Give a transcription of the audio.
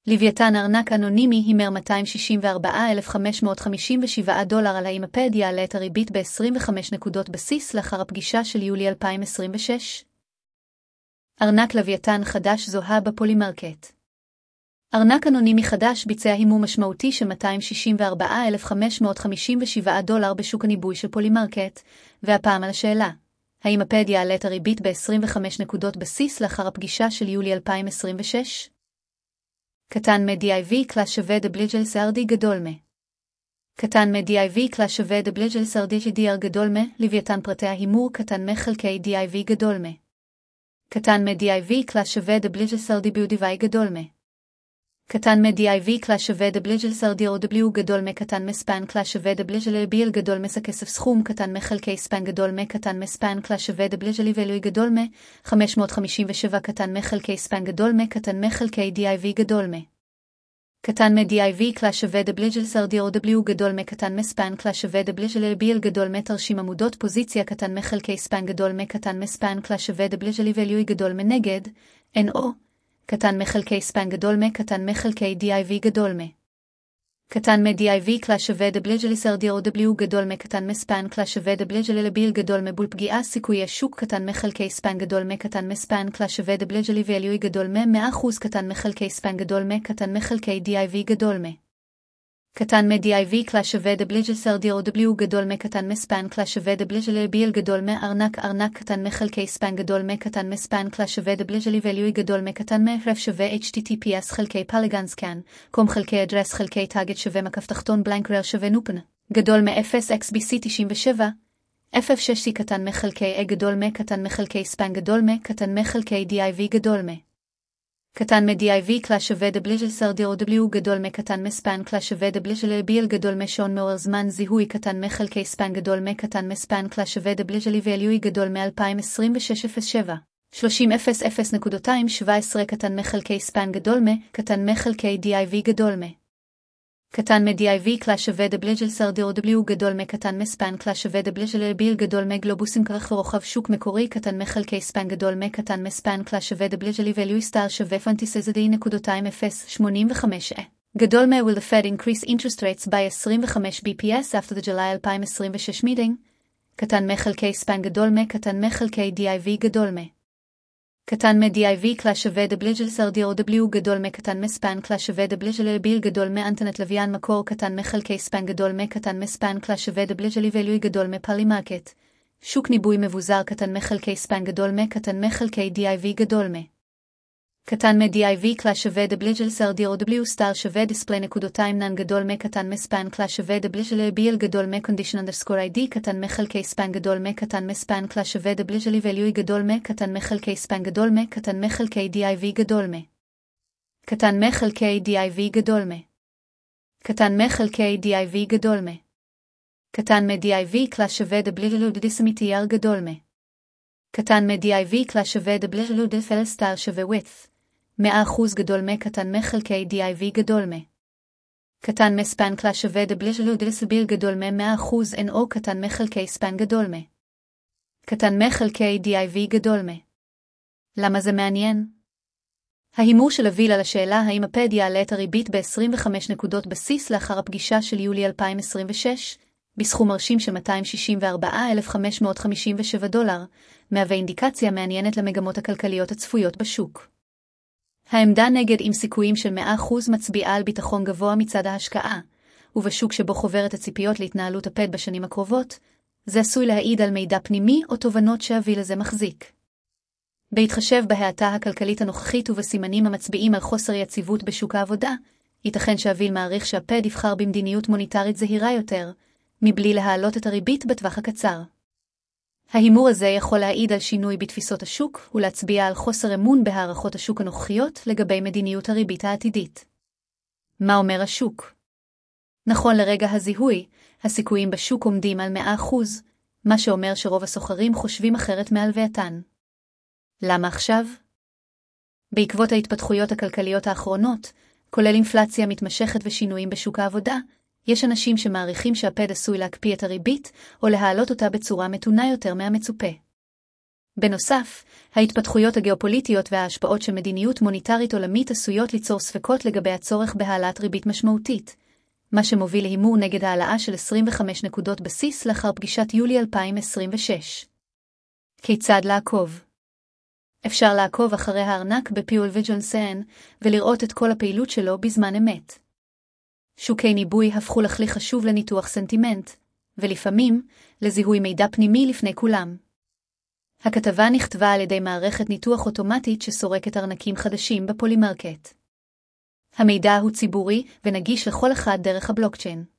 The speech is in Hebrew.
לוויתן ארנק אנונימי הימר $264,557 על האימפד יעלה את הריבית ב-25 נקודות בסיס לאחר הפגישה של יולי 2026. ארנק לוויתן חדש זוהה בפולימרקט. ארנק אנונימי חדש ביצע הימור משמעותי של $264,557 בשוק הניבוי של פולימרקט, והפעם על השאלה, האם הפד יעלה את הריבית ב-25 נקודות בסיס לאחר הפגישה של יולי 2026? קטן מ-DIV קלאס שווה דבליג'ל סרדי גדול מ. קטן מ-DIV קלאס שווה דבליג'ל סרדי GDR גדול מ, לוויתן פרטי ההימור קטן מ-חלקי DIV גדול מ. קטן מ-DIV קלאס שווה דבליג'ל סרדי BUDV גדול מ. קטן מ-DIV קלאס שווה דבליג'ל סרדי OW גדול מ. קטן מספן קלאס שווה דבליג'ל BL גדול מס הכסף סכום קטן מחלקי ספן גדול מ. קטן מספן קלאס שווה דבליג'ל ואלוי גדול מ. 557 קטן מחלקי ספן גדול מ. קטן מחלקי DIV גדול מ. קטן מ-DIV קלאס שווה דבליג'ל סרדי OW גדול מ. קטן מספן קלאס שווה דבליג'ל BL גדול מ. תרשים עמודות פוזיציה קטן מחלקי ספן גדול מ. קטן מספן קלאס שווה דבליג'ל ואלוי גדול מ. נגד NO קטן מחלקי ספן גדול מ. קטן מחלקי DIV גדול מ. קטן מ-DIV קלאס שווה דבליג'ל סרדי OW גדול מ. קטן מספן קלאס שווה דבליג'ל BL גדול מ. בול פגיעה סיכויי שוק קטן מחלקי ספן גדול מ. קטן מספן קלאס שווה דבליג'ל ואלוי גדול מ. 100% קטן מחלקי ספן גדול מ. קטן מחלקי DIV גדול מ. קטן מ-DIV קלאס שווה דבליג'ל סרדי OW גדול מ. קטן מספן קלאס שווה דבליג'ל BL גדול מ. ארנק קטן מחלקי ספן גדול מ. קטן מספן קלאס שווה דבליג'ל ואלוי גדול מ. קטן מ-רף שווה HTTPS חלקי פלגן סקן, קום חלקי אדרס חלקי טאגט שווה מקף תחתון בלנקרר שווה נופן, גדול מ-0xbc 97, FF6c קטן מחלקי A גדול מ. קטן מחלקי ספן גדול מ. קטן מחלקי DIV גדול מ. קטן מ-DIV קלאס שווה דבליג'ל סרדי OW גדול מ. קטן מספן קלאס שווה דבליג'ל BL גדול מ. שעון מעורר זמן זיהוי קטן מחלקי ספן גדול מ. קטן מספן קלאס שווה דבליג'ל ואלוי גדול מ-2026-07 30.00.217 קטן מחלקי ספן גדול מ. קטן מחלקי DIV גדול מ. קטן מ-DIV קלאס שווה דבליג'ל סרדי OW גדול מ. קטן מספן קלאס שווה דבליג'ל BL גדול מ. גלובוסים כרך ורוחב שוק מקורי קטן מחלקי ספן גדול מ. קטן מספן קלאס שווה דבליג'ל ואלוי סטאר שווה $0.085 גדול מ. Will the Fed increase interest rates by 25 BPS after the July 2026 meeting? קטן מחלקי ספן גדול מ. קטן מחלקי DIV גדול מ. קטן מ-DIV קלאס שווה דבליג'ל סרדי OW גדול מ. קטן מספן קלאס שווה דבליג'ל BL גדול מ. אנטנת לוויין מקור קטן מחלקי ספן גדול מ. קטן מספן קלאס שווה דבליג'ל ואלוי גדול מ. פולימרקט. שוק ניבוי מבוזר קטן מחלקי ספן גדול מ. קטן מחלקי DIV גדול מ. קטן מ-DIV קלאס שווה דבליג'ל סרדי OW סטאר שווה דיספלי נקודותיים נן גדול מ. קטן מספן קלאס שווה דבליג'ל BL גדול מ. condition underscore ID קטן מחלקי ספן גדול מ. קטן מספן קלאס שווה דבליג'ל ואלוי גדול מ. קטן מחלקי ספן גדול מ. קטן מחלקי DIV גדול מ. קטן מחלקי DIV גדול מ. קטן מחלקי DIV גדול מ. קטן מ-DIV קלאס שווה דבליג'ל דיסמיטייר גדול מ. קטן מ-DIV קלאס שווה דבליג'ל דיספל סטאר שווה width 100% גדול מ. קטן מחלקי DIV גדול מ. קטן מספן קלאס שווה דבליג'ל דיסביל גדול מ. 100% NO קטן מחלקי ספן גדול מ. קטן מחלקי DIV גדול מ. למה זה מעניין? ההימור של אביל על השאלה האם הפד יעלה את הריבית ב-25 נקודות בסיס לאחר הפגישה של יולי 2026, בסכום מרשים של $264,557, מהווה אינדיקציה מעניינת למגמות הכלכליות הצפויות בשוק. העמדה נגד עם סיכויים של 100% מצביעה על ביטחון גבוה מצד ההשקעה, ובשוק שבו חוברת הציפיות להתנהלות הפד בשנים הקרובות, זה עשוי להעיד על מידע פנימי או תובנות שהאביל הזה מחזיק. בהתחשב בהאטה הכלכלית הנוכחית ובסימנים המצביעים על חוסר יציבות בשוק העבודה, ייתכן שהאביל מעריך שהפד יבחר במדיניות מוניטרית זהירה יותר, מבלי להעלות את הריבית בטווח הקצר. ההימור הזה יכול להעיד על שינוי בתפיסות השוק ולהצביע על חוסר אמון בהערכות השוק הנוכחיות לגבי מדיניות הריבית העתידית. מה אומר השוק? נכון לרגע הזיהוי, הסיכויים בשוק עומדים על 100%, מה שאומר שרוב הסוחרים חושבים אחרת מהלווייתן. למה עכשיו? בעקבות ההתפתחויות הכלכליות האחרונות, כולל אינפלציה מתמשכת ושינויים בשוק העבודה, יש אנשים שמעריכים שהפד עשוי להקפיא את הריבית או להעלות אותה בצורה מתונה יותר מהמצופה. בנוסף, ההתפתחויות הגיאופוליטיות וההשפעות של מדיניות מוניטרית עולמית עשויות ליצור ספקות לגבי הצורך בהעלאת ריבית משמעותית, מה שמוביל להימור נגד העלאה של 25 נקודות בסיס לאחר פגישת יולי 2026. כיצד לעקוב? אפשר לעקוב אחרי הארנק בפיול וג'ונסן ולראות את כל הפעילות שלו בזמן אמת. שוקי ניבוי הפכו לכלי חשוב לניתוח סנטימנט, ולפעמים לזיהוי מידע פנימי לפני כולם. הכתבה נכתבה על ידי מערכת ניתוח אוטומטית שסורקת ארנקים חדשים בפולימרקט. המידע הוא ציבורי ונגיש לכל אחד דרך הבלוקצ'יין.